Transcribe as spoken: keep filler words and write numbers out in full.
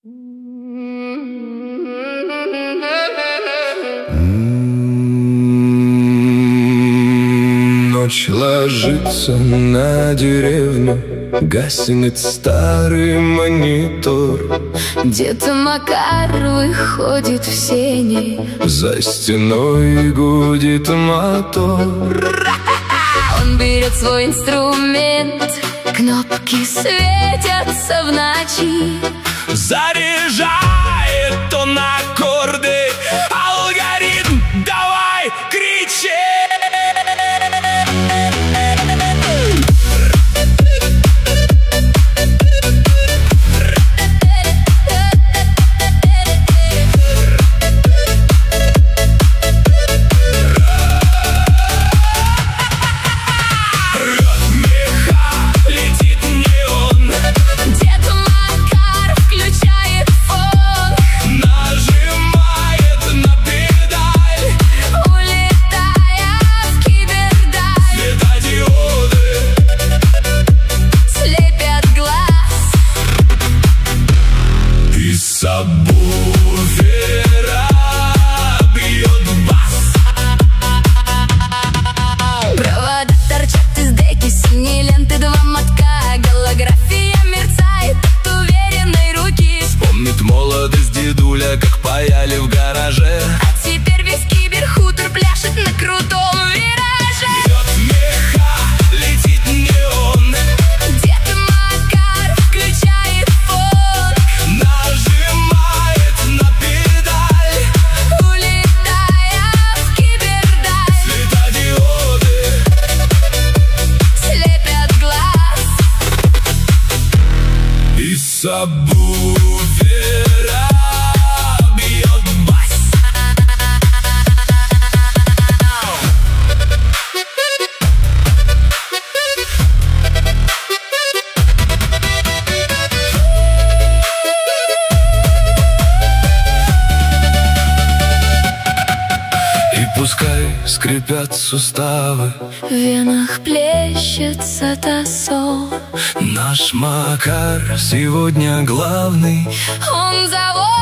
Ночь ложится на деревню, гаснет старый монитор. Дед Макар выходит в сени, за стеной гудит мотор. Он берет свой инструмент, кнопки светятся в ночи. Заряжает он аккорды, алгоритм, давай кричи! Сабвуфера бьет бас. Провода торчат из деки, синие ленты, два мотка. Голография мерцает от уверенной руки. Вспомнит молодость дедуля, как паяли в гараже. А теперь весь киберхутор пляшет на крутом вираже. Бьет меха, летит неон. Дед Макар включает фон, нажимает на педаль, улетая в кибердаль. светодиоды слепят глаз. И сабвуфера бьет бас. И пускай скрипят суставы, В венах плещется тосол. наш Макар сегодня главный. Он заводит